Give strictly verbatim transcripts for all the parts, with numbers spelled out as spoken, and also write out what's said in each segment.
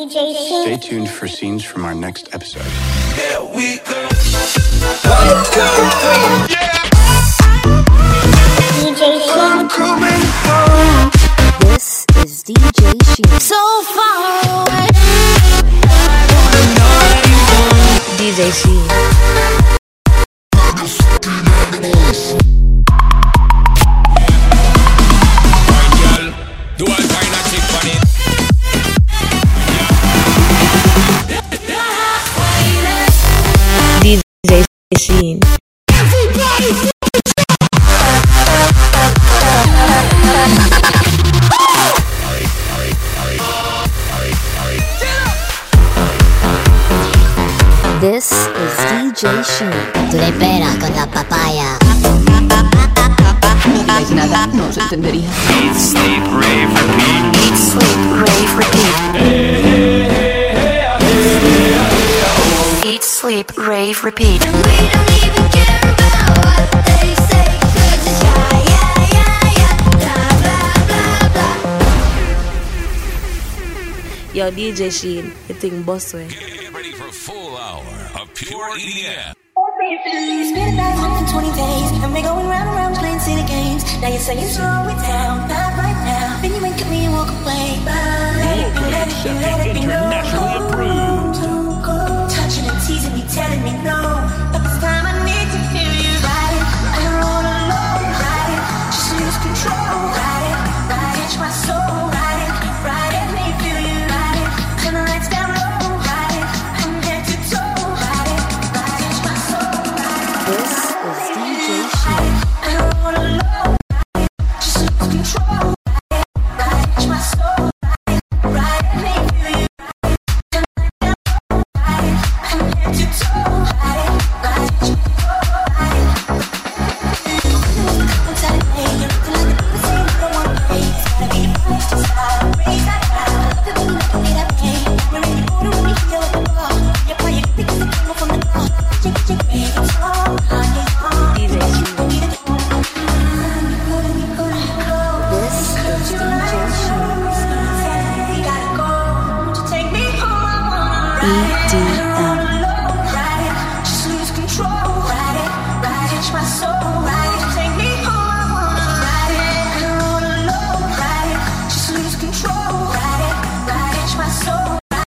D J Sheen. Stay tuned for scenes from our next episode. Here we go. One, two, three. Yeah. D J Sheen. This is D J Sheen. So far away. D J Sheen. Do all kind of chick on it. D J Sheen. Everybody. This is D J Sheen. Tú le peras con la papaya. No digáis nada, no os entendería. Eat, sleep, rave, repeat. Eat, sleep, rave, repeat. Eat, sleep, rave, repeat. And we don't even care about what they say, 'cause it's yeah, yeah, yeah, yeah, blah, blah, blah, blah. Yo, D J Sheen, you think boss way? Get ready for a full hour of pure E D M. It's been about one hundred twenty days, and we're going round and round playing city games. Now you're saying slow it down, not right now. Then you wink at me and walk away. Bye. Let it be, let it be, let it be Internationally approved. Don't go touching and teasing me, telling me no. But this time I need to hear you ride it. I don't wanna know, ride it. Just lose control, ride it. Ride it, my soul, ride it. Ride it, make me feel you, ride it. Turn the lights down low, ride it. I'm head to toe, ride it. Ride it, my soul. This is D J Sheen. I don't wanna know, just lose control. Ride it, my soul. Ride it, make me feel you. Ride it, I'm head to toe. Ride it, ride it, ride it. I'm telling you, you're looking like the people say you don't wanna play. It's gotta be the place to start. Raise that high. Love it when you make me that pain. You're in the order when you feel like a ball. You're playing because it came up from the top. Chick, chick, baby, it's all on your own. D J Sheen. This is D J Sheen. You gotta go to take me home. I wanna E ride D it. I M. don't wanna know, ride it. Just lose control. Ride it, ride it, my soul. Ride it, take me home. I wanna ride it. I don't wanna know, ride it. Just lose control. Ride it, ride it, my soul.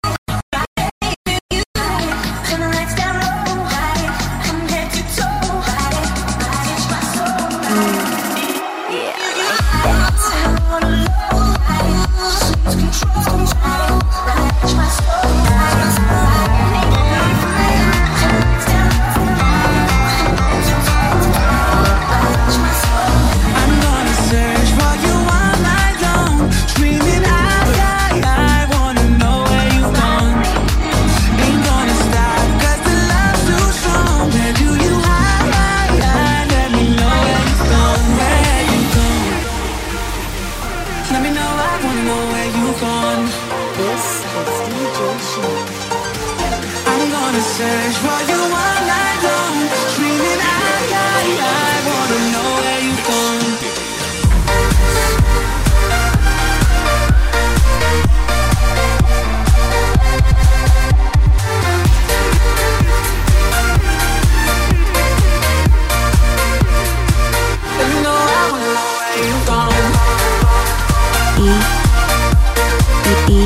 Turn the lights down low, ride it. I'm head to toe, ride it, ride it, my soul. Yeah, I don't wanna know, ride it. Just lose control, ride it, ride it, my soul. Ride it, ride it, make me feel it. Turn the lights down low, I'm head to toe, ride it, my soul. I'm gonna search for you all night long, screaming out, I, I wanna know where you've gone. Ain't gonna stop, 'cause the love's too strong. Where do you hide? Let me know where you've gone, where you've gone. Let me know, I wanna know where you've gone. this is D J Sheen. I'm gonna search for you all night long, screaming out, I, I wanna know where you've gone. Let me know, I wanna know where you've gone. E E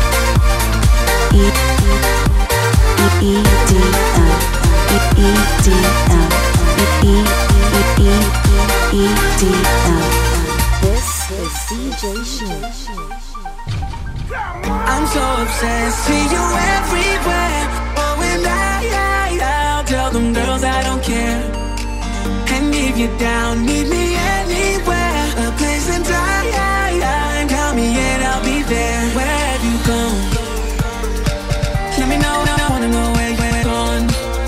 E E E D M. E E D M. E E E E D M. This is D J Sheen. I'm so obsessed, see you everywhere. Oh, and I, I, I'll tell them girls I don't care. And if you're down, meet me anywhere. A place in time, count me in, I'll be there. Where have you gone? Let me know, I wanna know where you're gone.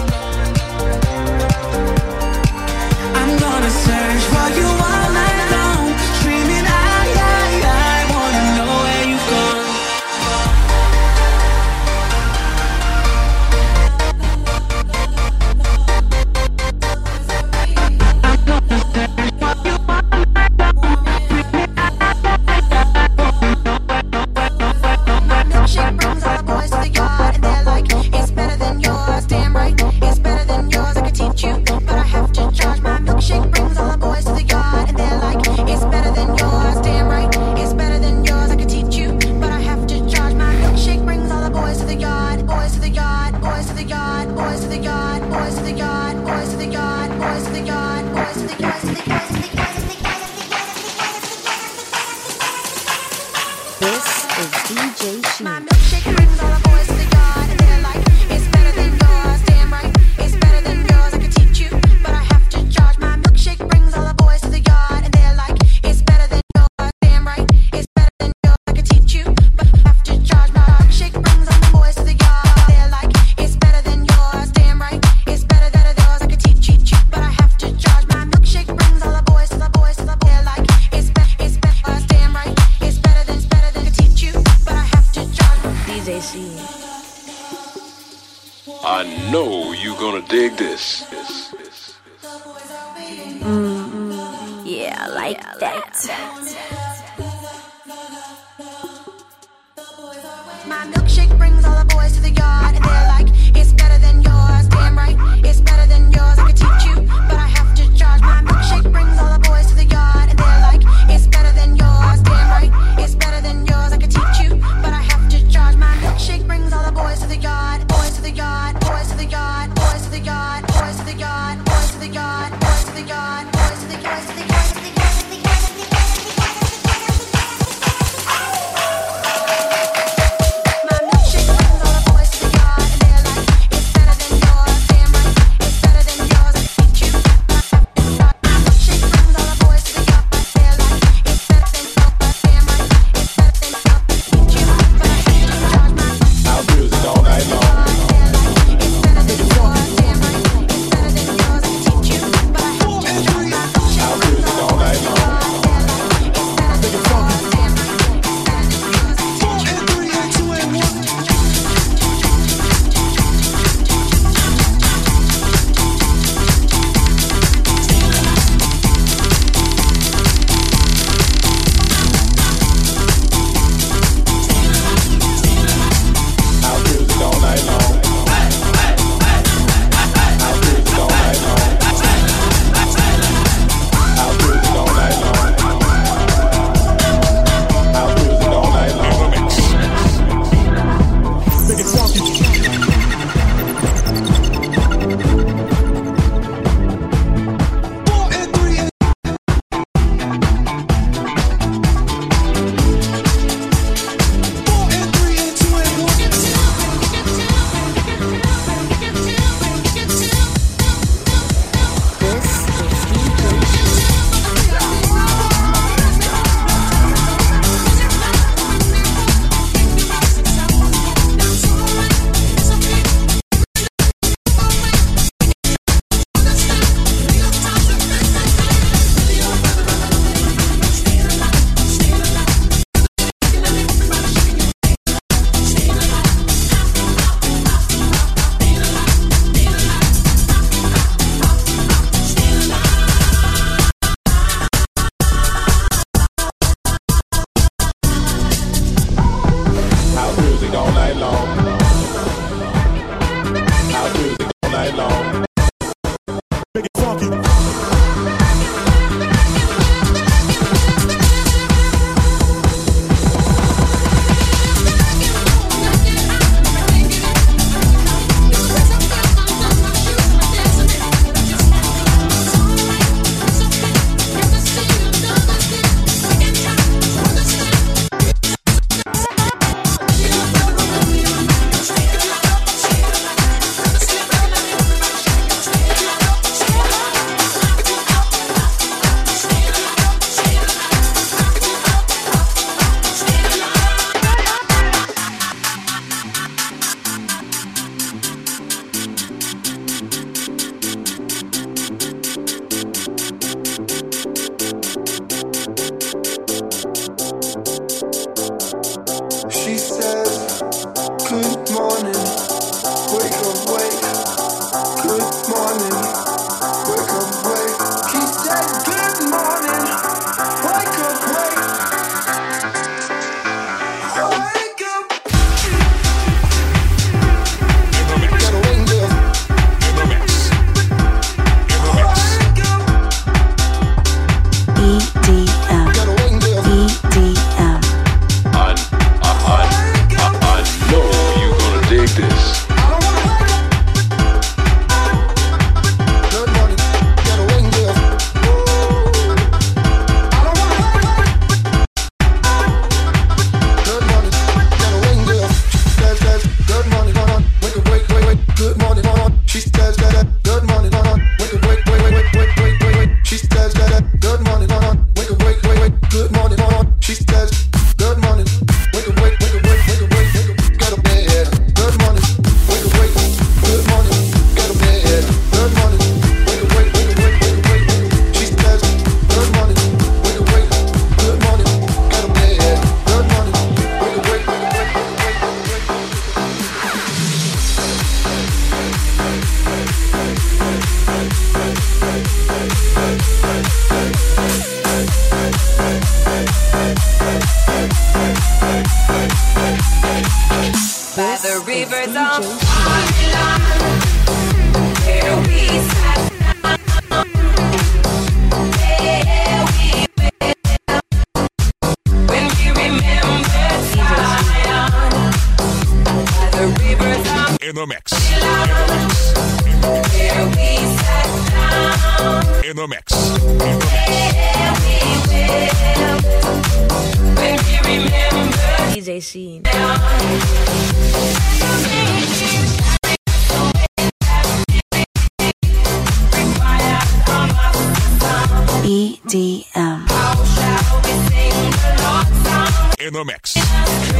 I'm gonna search for you all night long, screaming I, I, I wanna know where you've gone. I'm gonna search for I know you gonna dig this. Yeah, like that. My milkshake brings all the boys to the yard, and they're like, it's better than yours. Damn right, it's better than yours. I could teach you, but I have to charge. My milkshake brings all the boys to the yard, and they're like, it's better than yours. Damn right, it's better than yours. I could teach you, but I have to charge. My milkshake brings all the boys to the yard, boys to the yard, boys to the yard, boys to the yard, boys to the yard, boys to the yard, boys to the yard, boys to the yard, boys to the yard. rivers of Where we sat down, there we fell. When we remember Zion, by the rivers of In the mix. where we sat down, In the mix. there we fell. When we remember D J Scene. E D M. In the mix. I,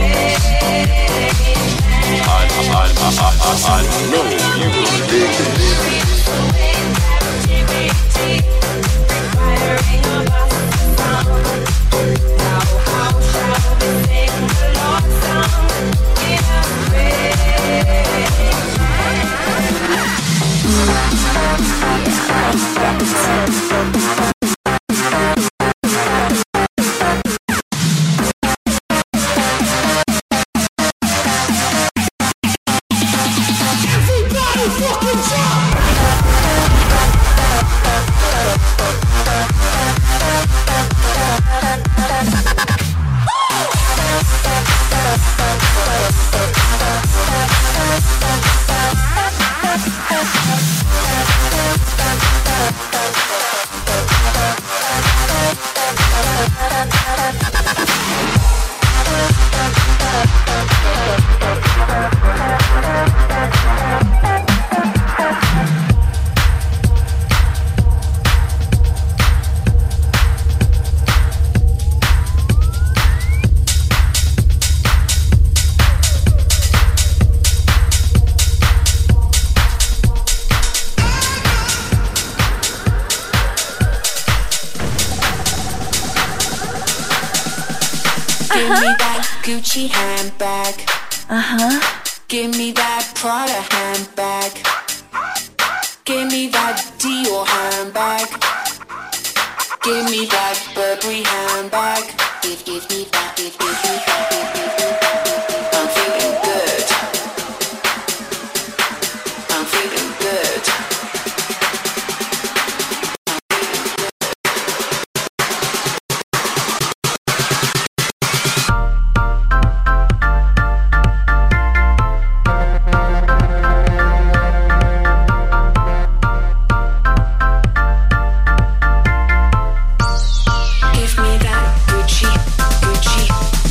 I, I, I, I know you will dig Give me that Gucci handbag. Uh-huh. Give me that Prada handbag. Give me that Dior handbag. Give me that Burberry handbag. Give, give me that, give, give me that, give, give me that. I'm feeling good. I'm feeling good. Give me that Gucci, Gucci.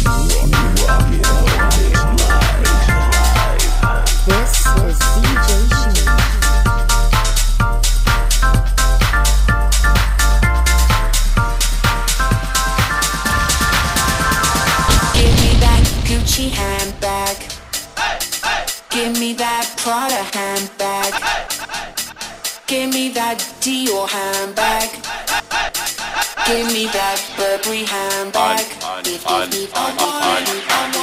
This is D J Sheen. Give me that Gucci handbag. Give me that Prada handbag. Give me that Dior handbag. Give me that Burberry handbag. Give, give me that, give, give me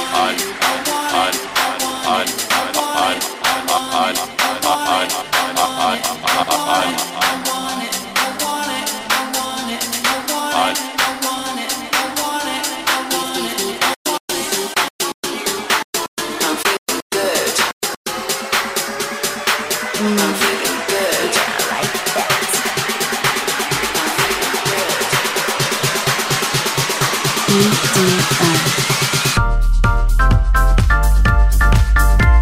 I'm feeling good. I'm feeling good. Like that. E D M.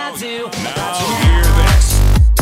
got to. Now hear this.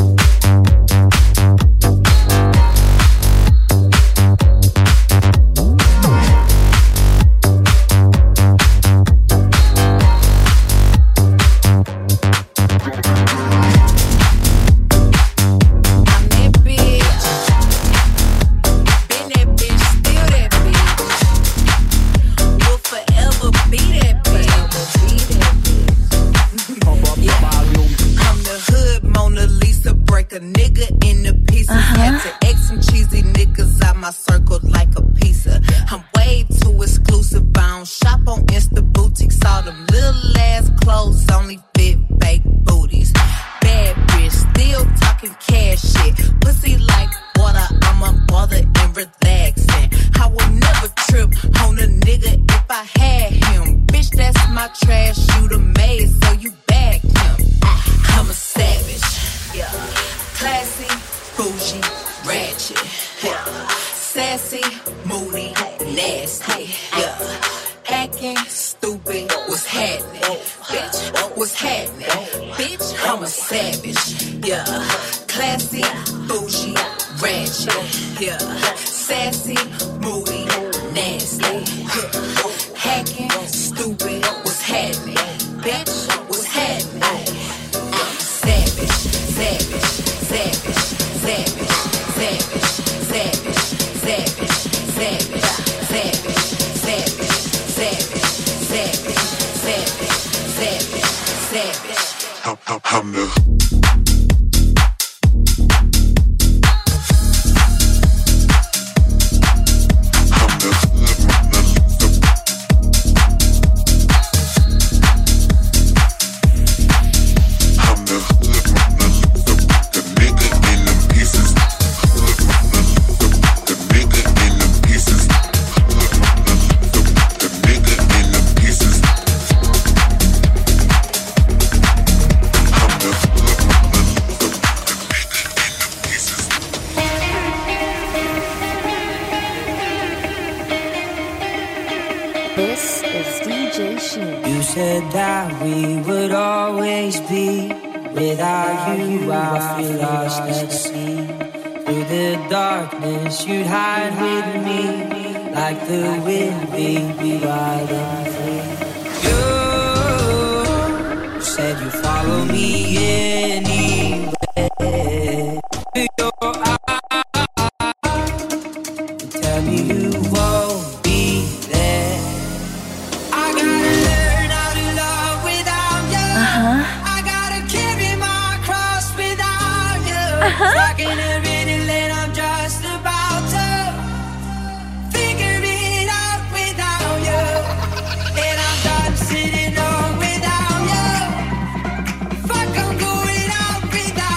This is D J Sheen. You said that we would always be. Without you, I feel lost at sea. Through the darkness, you'd hide with me, like the wind, baby, wild and free. You said you'd follow me anywhere. To your eyes, you tell me you won't be there. I gotta learn how to love without you. Uh-huh. I gotta carry my cross without you. Uh-huh. Talking a riddle and I'm just about to figure it out without you. And I'm done sitting on without you. Fuck, I'm going out without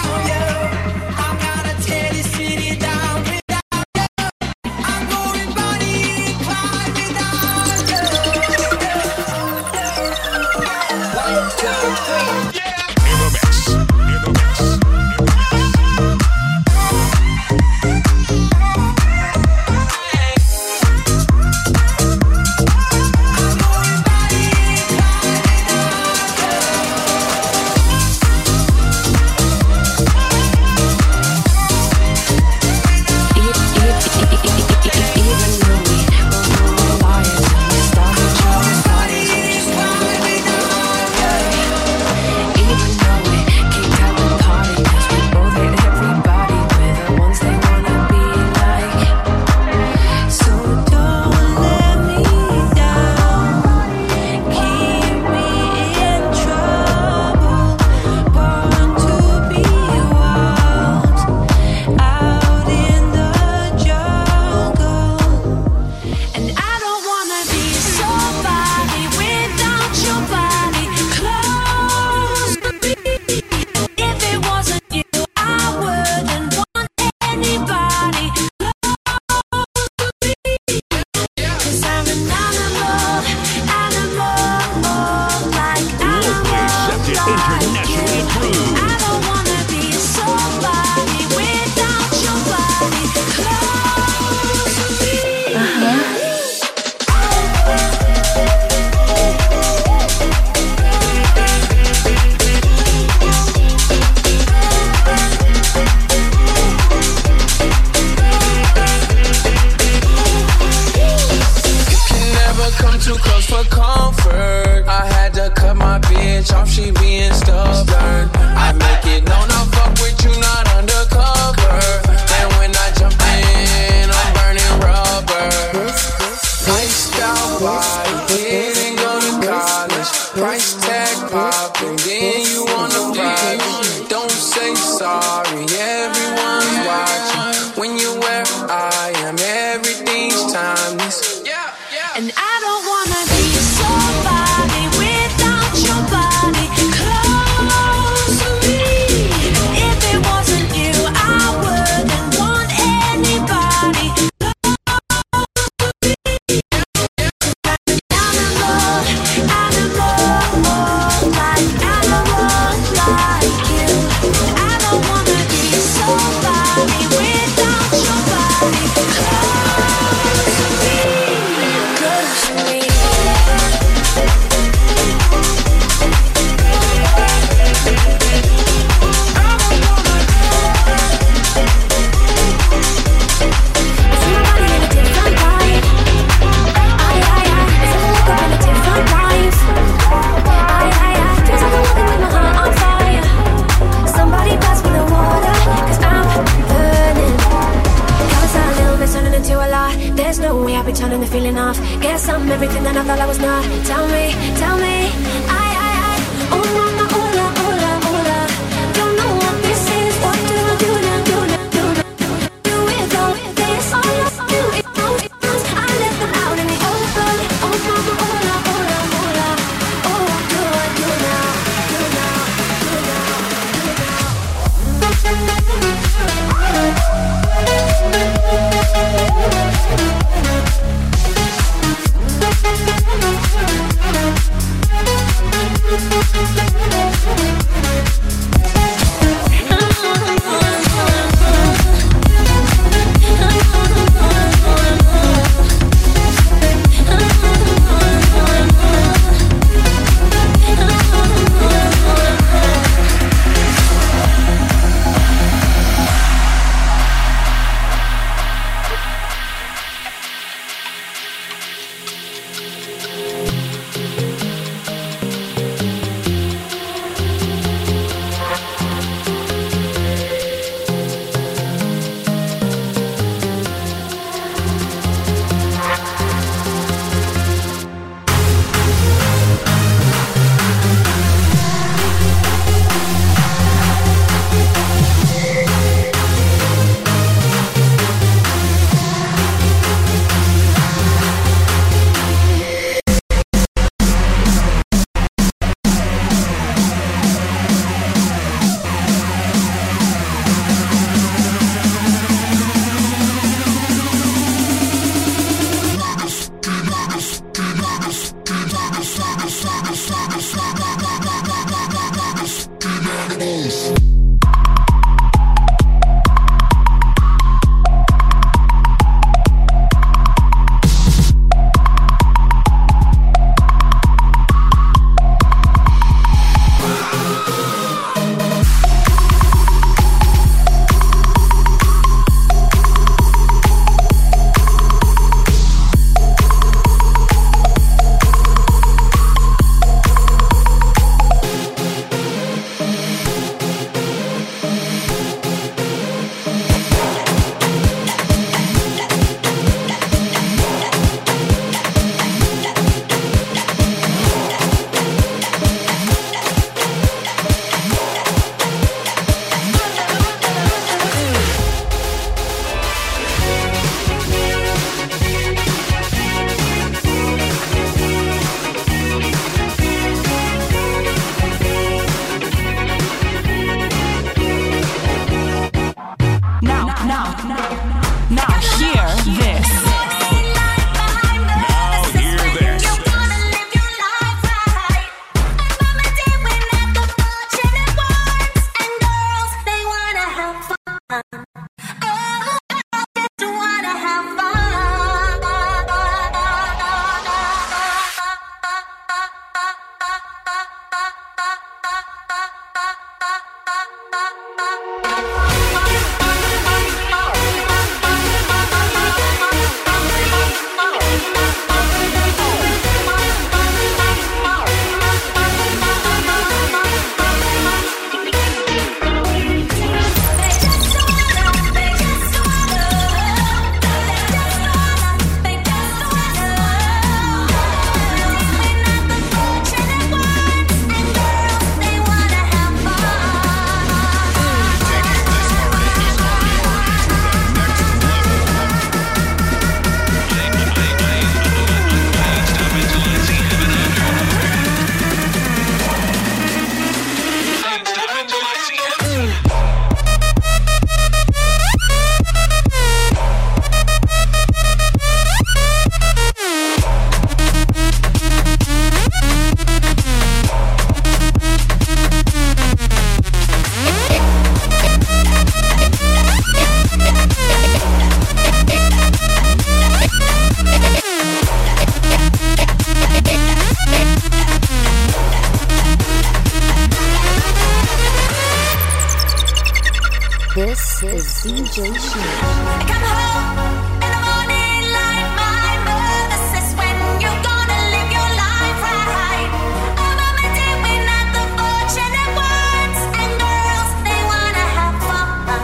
This is D J Sheen. I come home in the morning like my mother says, when you're gonna live your life right. I'm on my day when at the fortunate ones, and girls, they wanna have fun.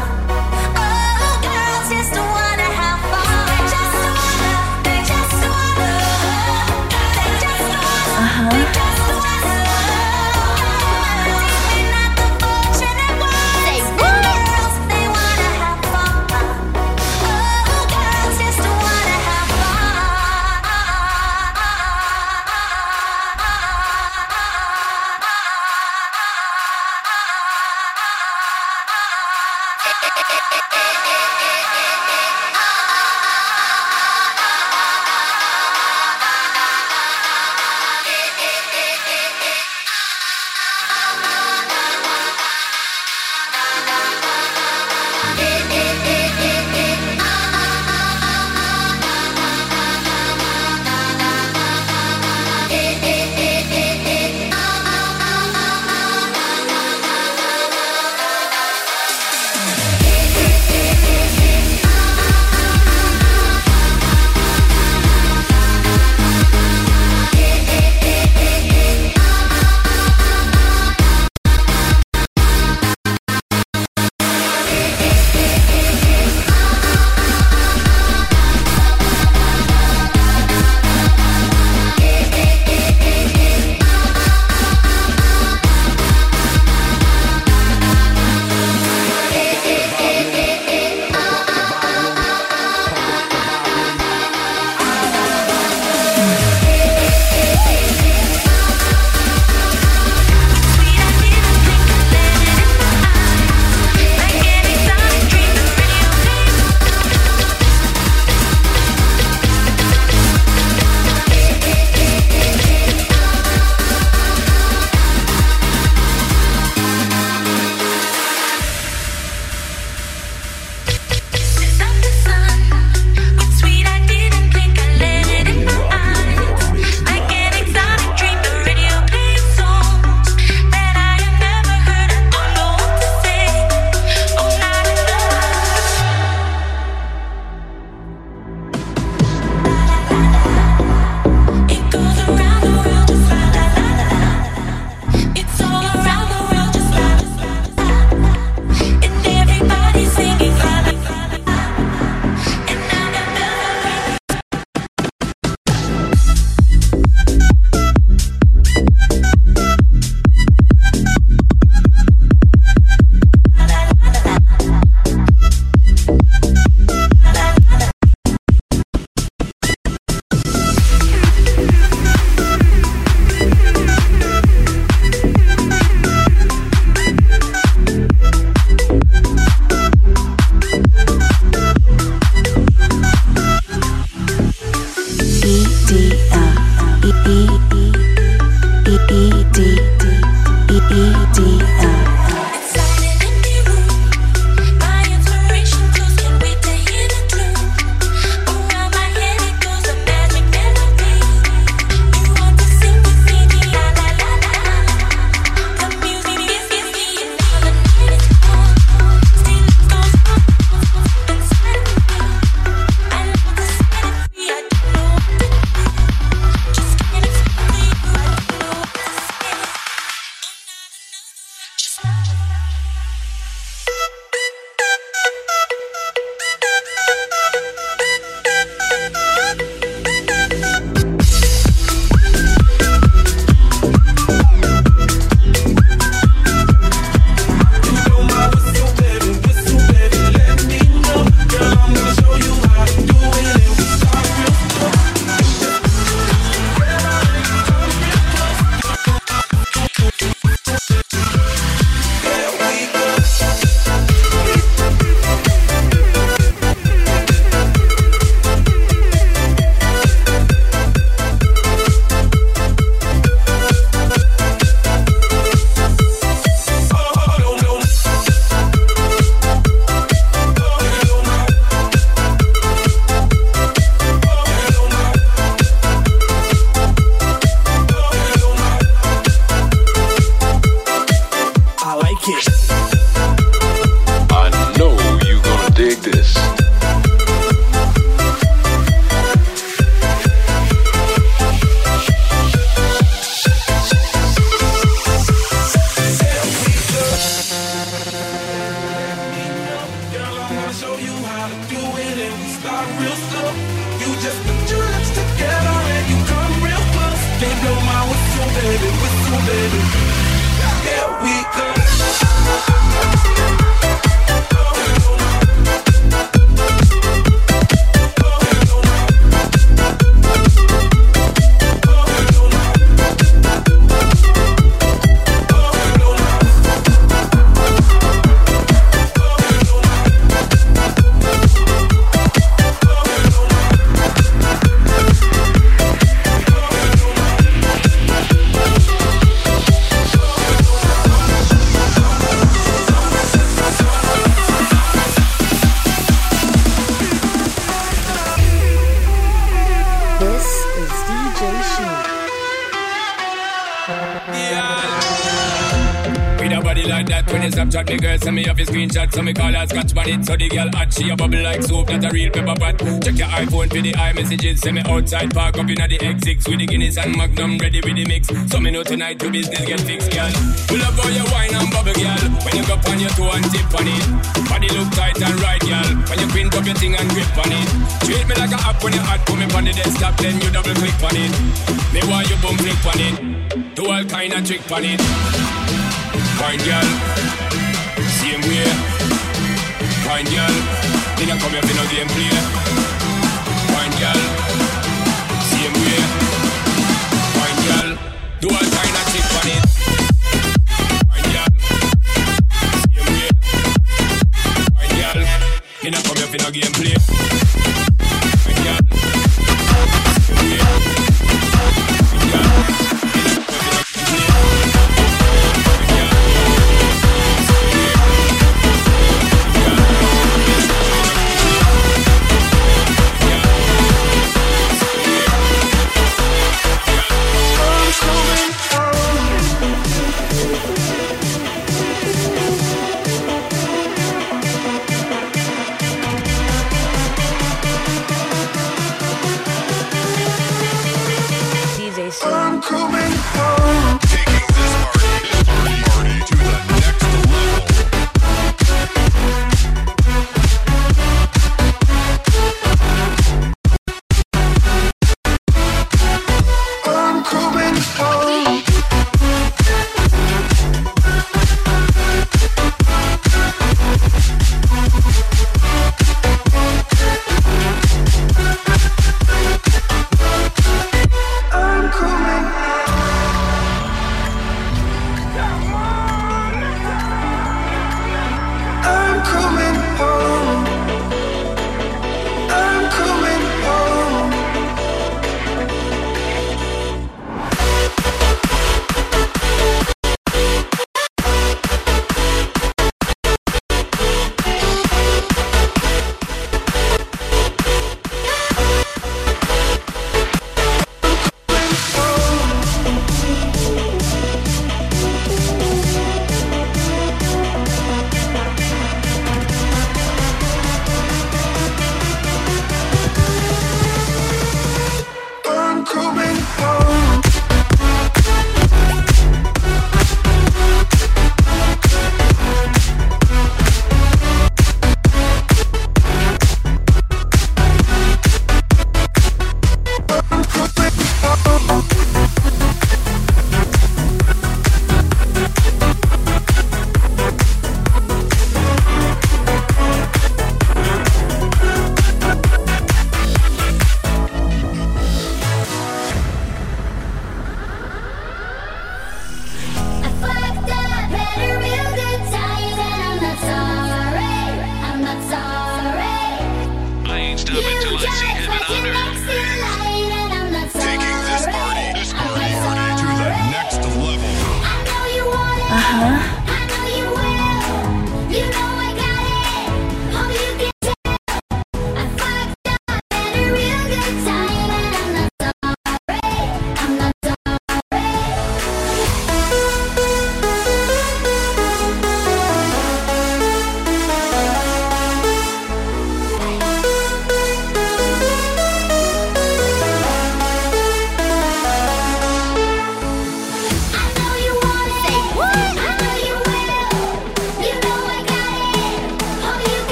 Oh, girls just wanna have fun. They just wanna, they just wanna, they just wanna, Uh-huh. they just wanna. When at the fortunate ones, Say and what? girls, they wanna have fun. Oh, girls just wanna have Hey, this. Snapchat, me girl send me off your screenshot. So me call her scotch bonnet. So the girl hot, she a bubble like soap. That's a real pepper pot. Check your iPhone for the iMessages. Send me outside, park up in the X six with the Guinness and Magnum ready with the mix. So me know tonight your business get fixed, girl. We love how you wine and bubble, girl. When you go on your toe and tip on it. Body look tight and right, girl. When you print up your thing and grip on it. Treat me like a app when you hot. Put me on the desktop, then you double click on it. Me want you boom click on it. Do all kind of trick on it. Fine, girl. Same way. Fine girl. Didn't come here for no game play. Fine girl. Same way. Fine girl. Do all kind of trick on it. Fine girl. Same way. Fine girl. Didn't come here for no game play. Fine girl. Same way. Fine girl.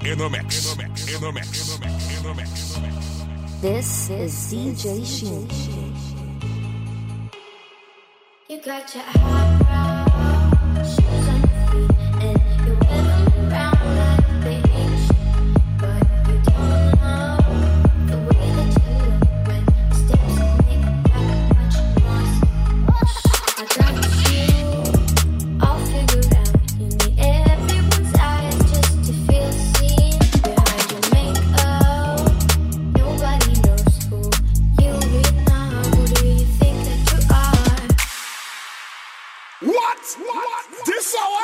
In the mix. In the mix. In the mix. In the mix. This is D J Sheen. You got your eyebrows, shoes on your feet, and you're whipping around like a bitch. But you don't know the way that you look when the steps make that much noise. I got you all figured out. You need everyone's eyes just to feel seen. Behind your makeup, nobody knows who you really are. Who do you think that you are? What? What? This hour?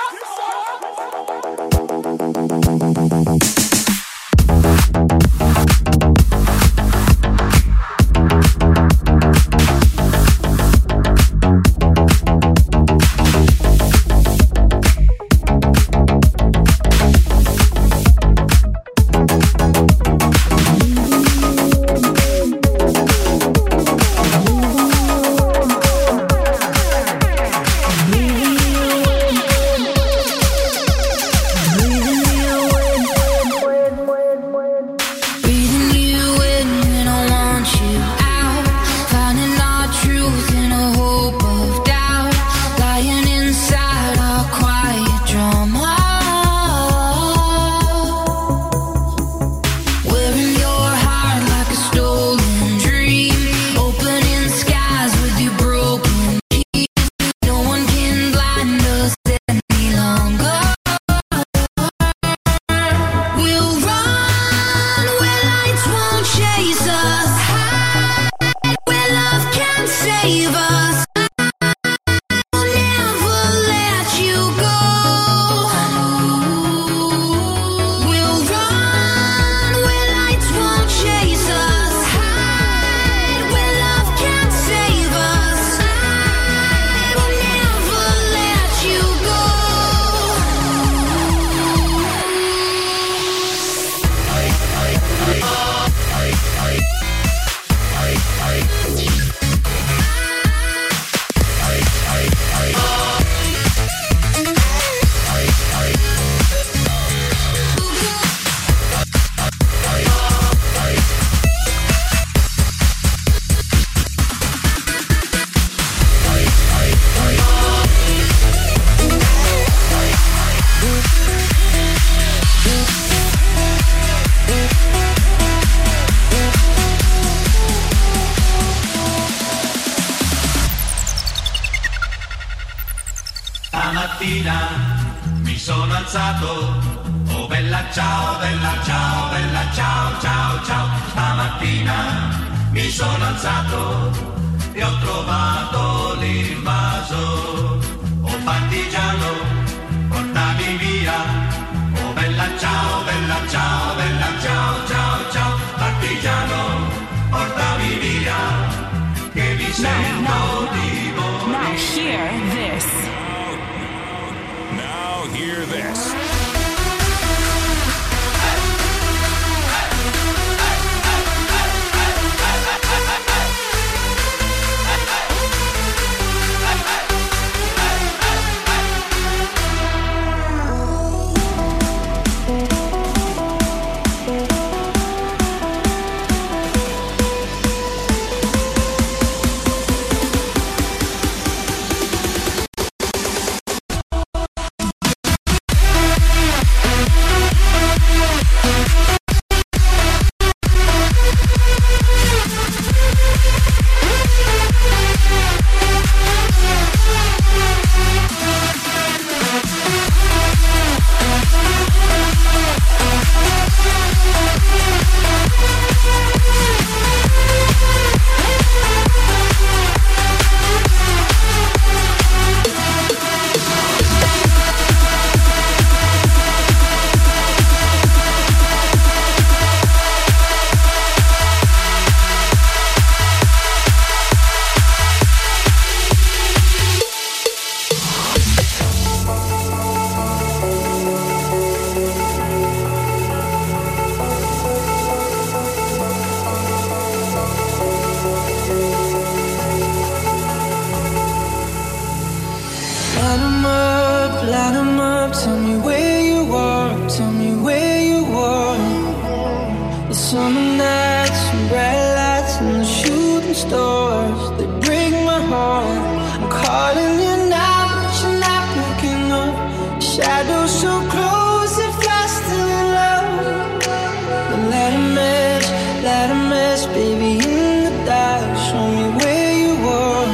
so close and fast in love. But let a mess, let a mess, baby, in the dark. Show me where you are.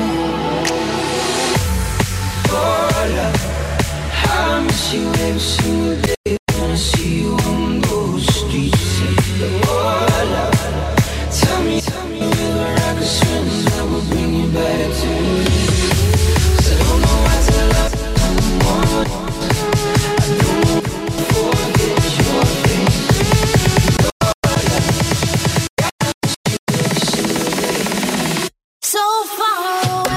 Oh, love, how I miss you every single day when I see you on those streets. Oh, love, tell me, tell me where the rocket swims that will bring you back to me. 'Cause I don't know what to love anymore. I don't forget your face. So far away.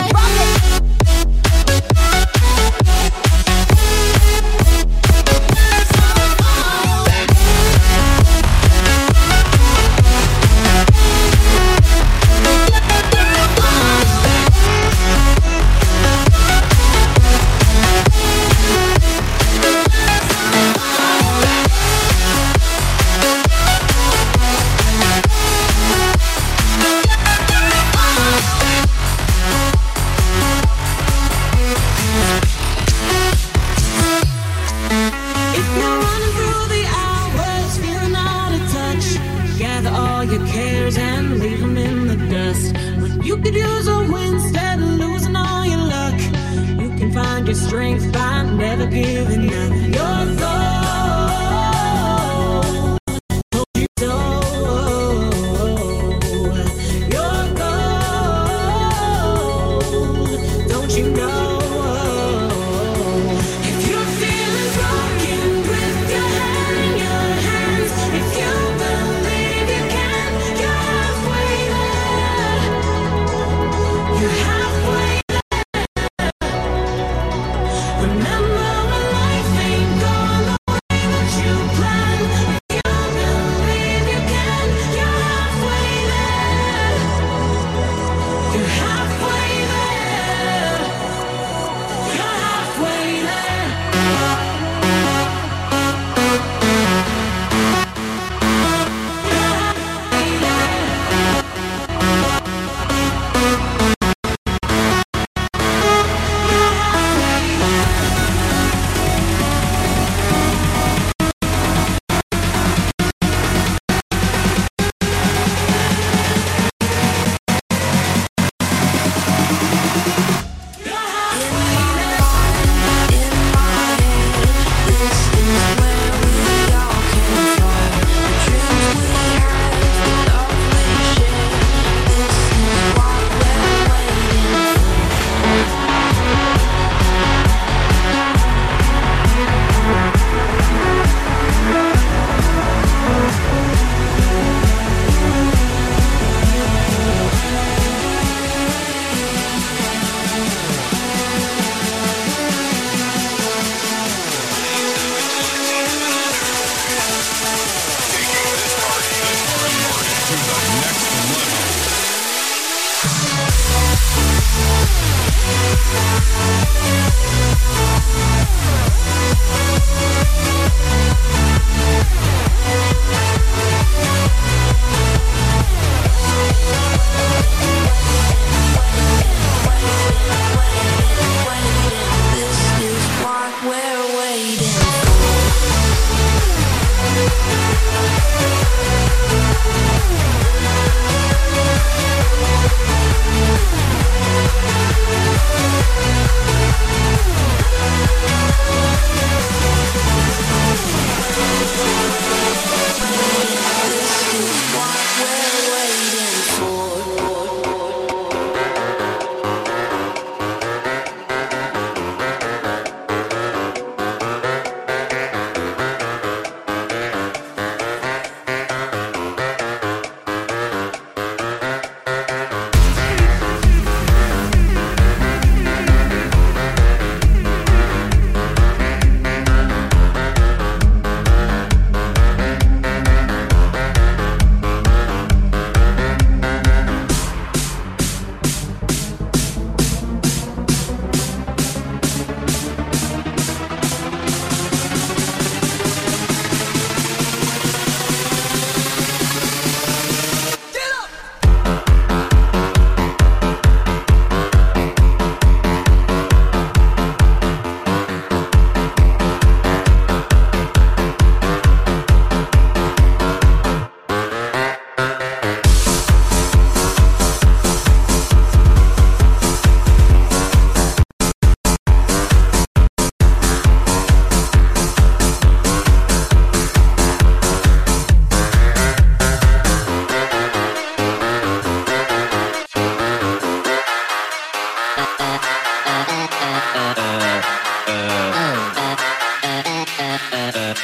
If you're running through the hours, feeling out of touch, gather all your cares and leave them in the dust. But you could use a win instead of losing all your luck. You can find your strength by never giving up. Your goal, told you so. Your goal, don't you know? If you're feeling broken, put your head in your hands. If you believe you can, you're halfway there. You're halfway there. Remember, when life ain't gone the way that you planned. If you believe you can, you're halfway there. You're halfway there. You're halfway there. This is what we're waiting for.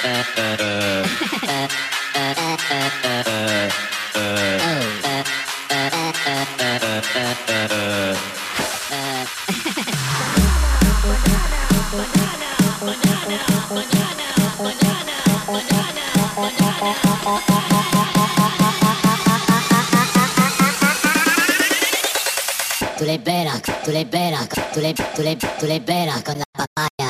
Tu le beras, tu le beras, tu le, tu le, tu le beras con la papaya.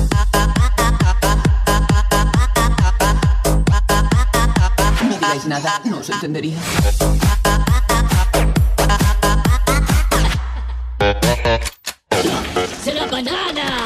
No digáis nada, no os entendería. ¡Se la banana!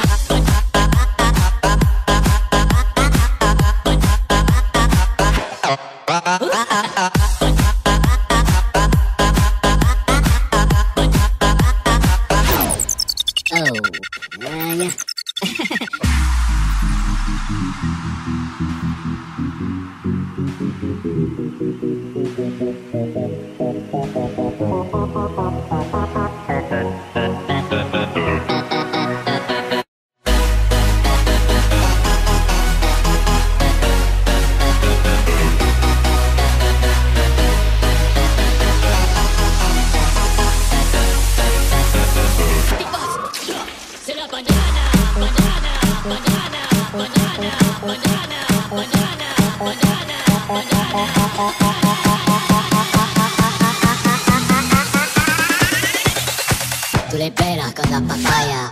Tu le beras con la papaya.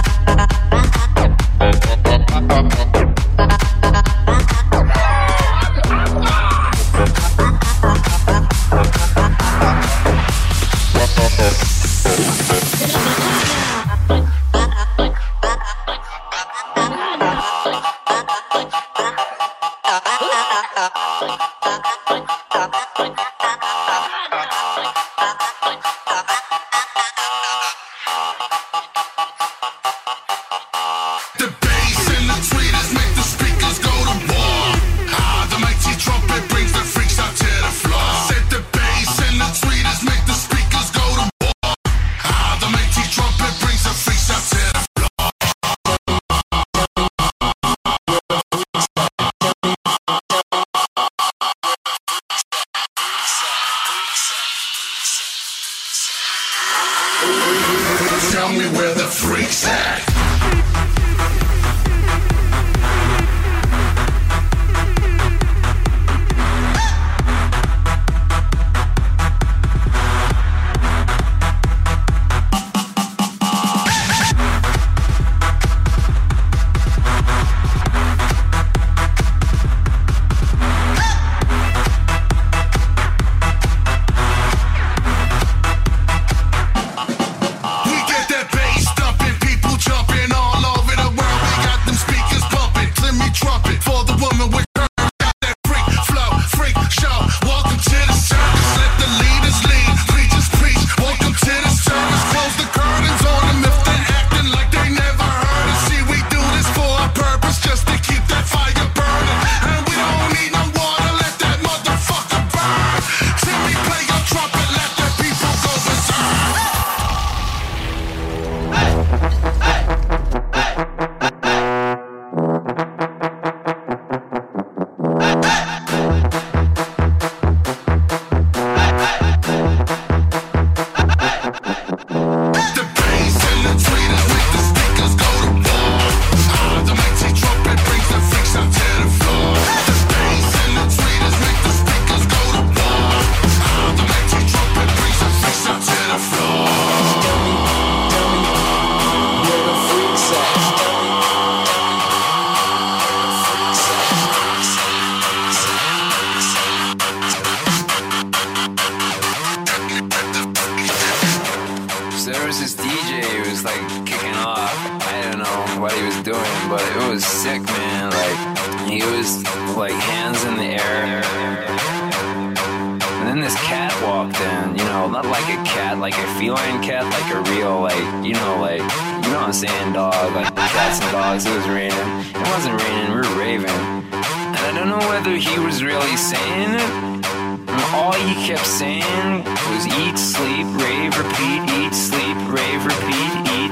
Tell me where the freaks at.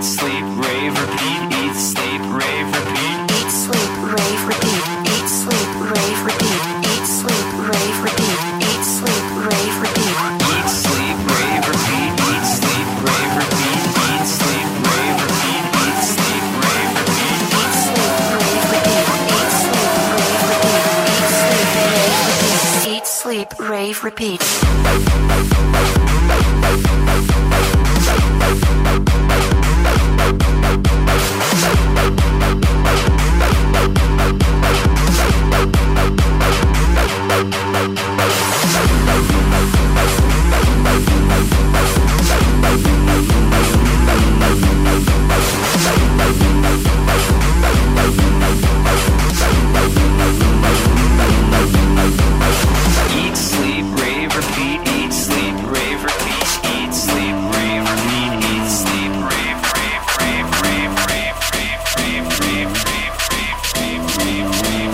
Eat, sleep, rave, repeat. Eat, sleep, rave, repeat. Eat, sleep, sleep, rave, repeat. Eat, sleep, rave, repeat. Eat, sleep, rave, repeat. Eat, sleep, rave, repeat. Eat, sleep, rave, rave, rave, rave, rave, rave, rave, rave, rave, rave, rave,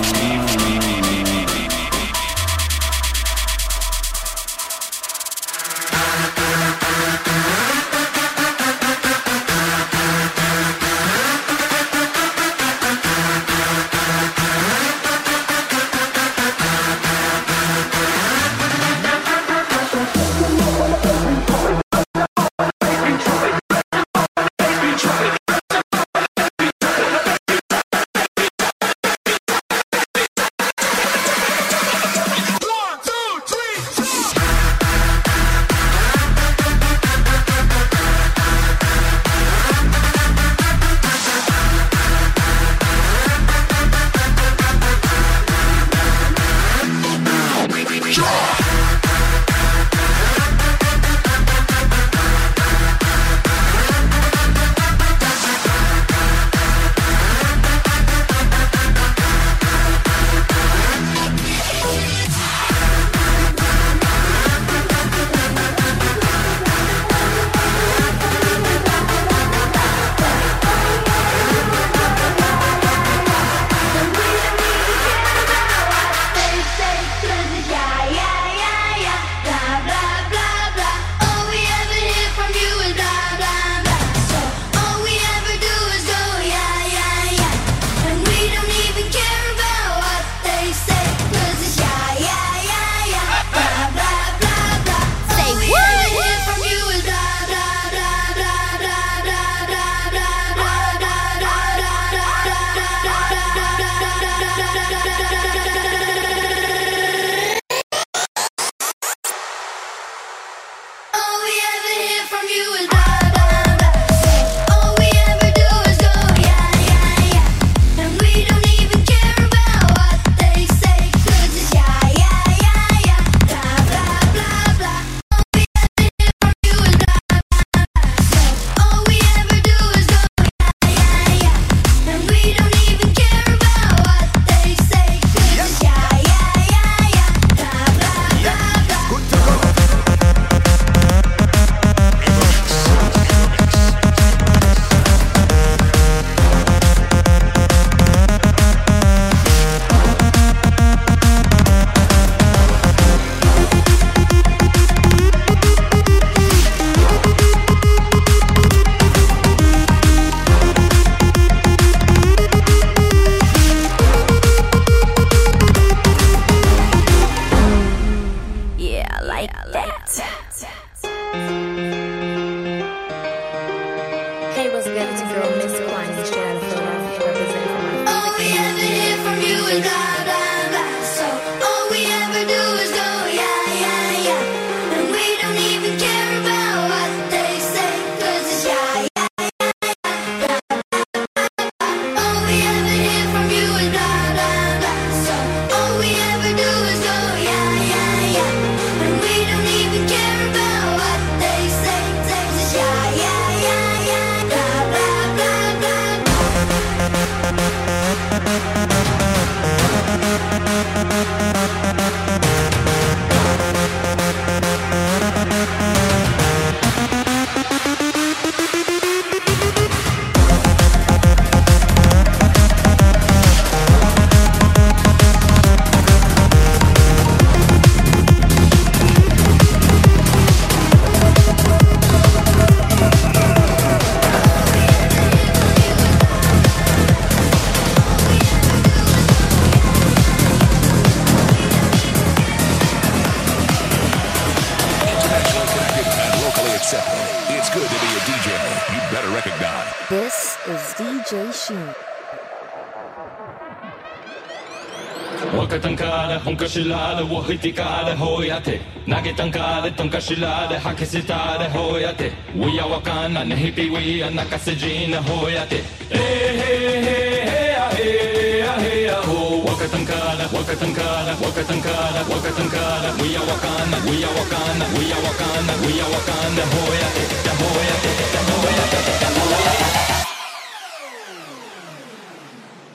This is D J Sheen. 若たんかれ本かしられを吹いてかれほうやて投げたんかれとんかしられ吐きせたれほうやてウィアわかんなねひぴウィア泣かせじなほうやてえへへへやへやへやほう若たんかれ若たんかれ若たんかれ若たんかれウィアわかんなウィアわかんなウィアわかんなウィアわかんなほうやてだほうやてだほうやてだほうやて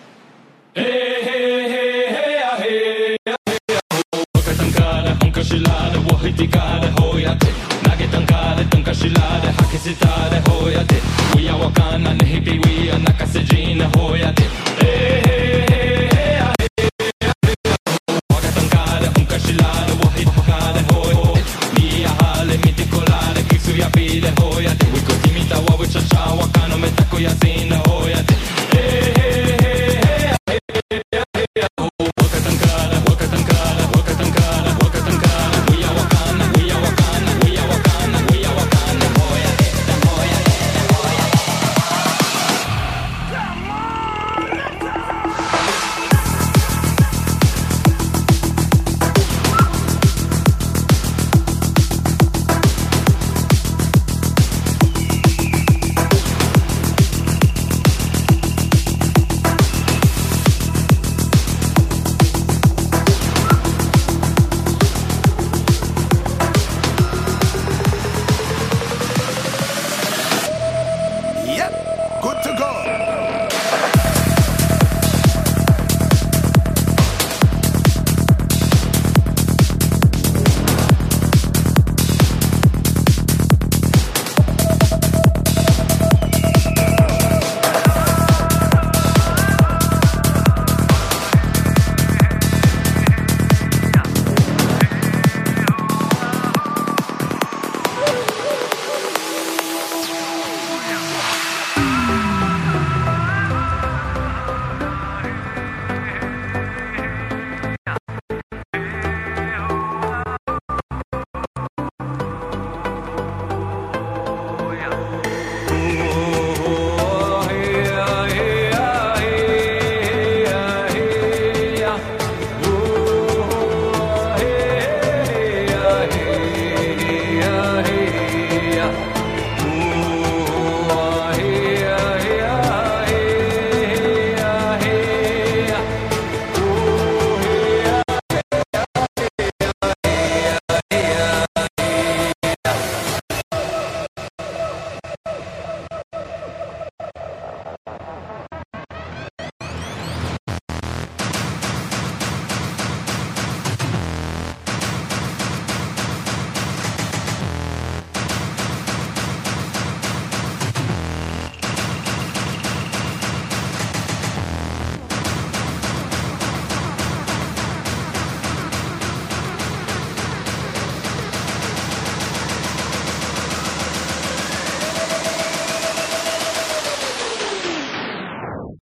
えへへへやへやへやほう若たんかれ本かしら